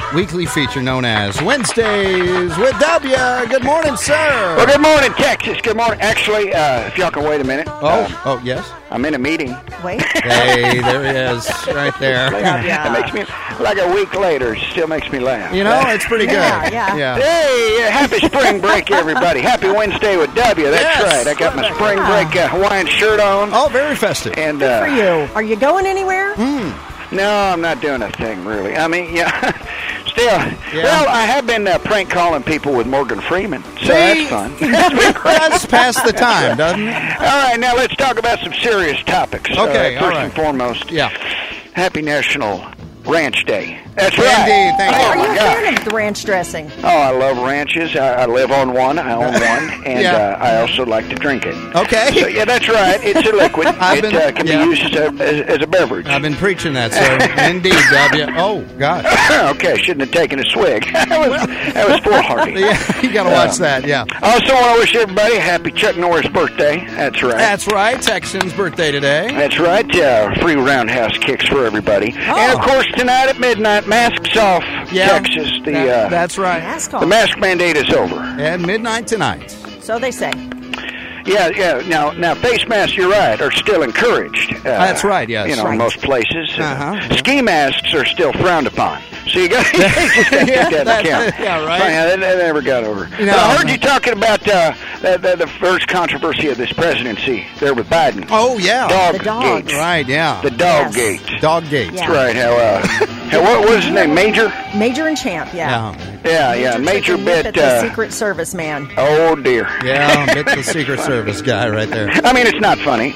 weekly feature known as Wednesdays with W. Good morning, sir. Well, good morning, Texas. Good morning. Actually, if y'all can wait a minute. Yes. I'm in a meeting. Wait. Hey, there he is, right there. It makes me, like a week later, it still makes me laugh. You know, it's pretty good. Yeah. Hey, happy spring break, everybody. Happy Wednesday with W. That's Yes. right. I got my spring break Hawaiian shirt on. Oh, very festive. And Good for you. Are you going anywhere? No, I'm not doing a thing, really. I mean, still. Well, I have been prank calling people with Morgan Freeman, so that's fun. That's past the time, doesn't it? All right, now let's talk about some serious topics. Okay, all first right. and foremost, Yeah. Happy National Ranch Day. That's Indeed, right. thank you. Oh, Are you my a God. fan of the ranch dressing? Oh, I love ranches. I live on one. I own one. And I also like to drink it. Okay. So, yeah, that's right. It's a liquid. It can be used as a beverage. I've been preaching that, sir. Indeed, W. Oh, gosh. Okay, shouldn't have taken a swig. that was foolhardy. Yeah, you got to watch that, yeah. I also want to wish everybody a happy Chuck Norris birthday. That's right. That's right. Texan's birthday today. That's right. Free roundhouse kicks for everybody. Oh. And, of course, tonight at midnight, masks off, Texas. That's right. Mask The off. mask mandate is over. At midnight tonight. So they say. Yeah. Now, face masks, you're right, are still encouraged. That's right, yes. In most places. Uh-huh. Ski masks are still frowned upon. So you just have to take that into account. Yeah, right. That never got over. No, I heard you talking about the first controversy of this presidency there with Biden. Oh, yeah. The dogs. Gate. Right, yeah. The dog Yes. gate. Dog gate. Yeah. That's right. What was his name? Major? Major and Champ, yeah. Yeah. Major took a nip bit. at the Secret Service man. Oh, dear. Yeah, bit the Secret Service guy right there. I mean, it's not funny.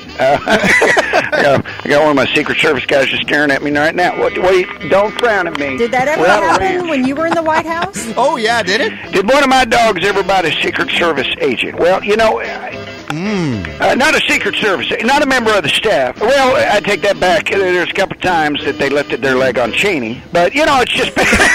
I got one of my Secret Service guys just staring at me right now. Don't frown at me. Did that ever Without a happen ranch. when you were in the White House? Oh, yeah, did it? Did one of my dogs ever bite a Secret Service agent? Well, not a Secret Service, not a member of the staff. Well, I take that back. There's a couple times that they lifted their leg on Cheney, but it's just.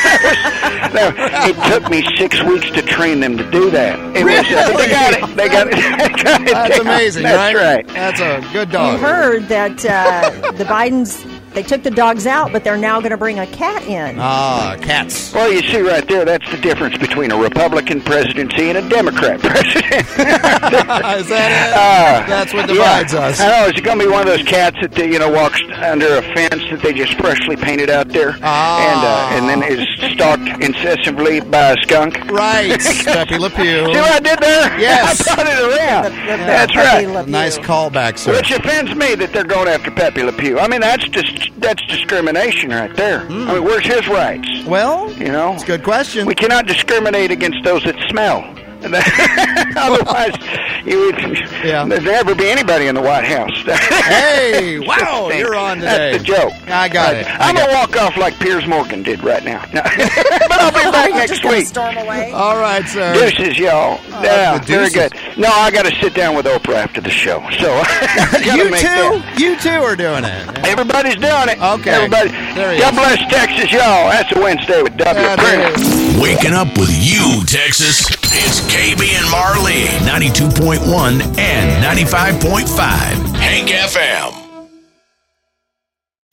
It took me 6 weeks to train them to do that. They got it. They got it. That's amazing, That's right. That's a good dog. You heard that the Bidens, they took the dogs out, but they're now going to bring a cat in. Ah, cats. Well, you see right there, that's the difference between a Republican presidency and a Democrat president. Is that it? That's what divides us. I know. Is it going to be one of those cats that walks under a fence that they just freshly painted out there, and then is stalked incessantly by a skunk? Right, Pepe Le Pew. See what I did there? Yes. I brought it around. That's Pepe right. Le Pew. Nice callback, sir. Which offends me that they're going after Pepe Le Pew. I mean, that's discrimination right there. I mean, where's his rights? Well, it's a good question. We cannot discriminate against those that smell. Otherwise, there'd never be anybody in the White House. Hey, wow, you're on today. That's the joke. I got it. I'm going to walk off like Piers Morgan did right now. But I'll be back You're next just gonna week. storm away. All right, sir. Deuces, y'all. Yeah, the very deuces. good. No, I got to sit down with Oprah after the show. So You two are doing it. Everybody's doing it. Okay. Everybody. There he God is. bless Texas, y'all. That's a Wednesday with W. Yeah, there it is. Waking up with you, Texas. It's KB and Marlene, 92.1 and 95.5. Hank FM.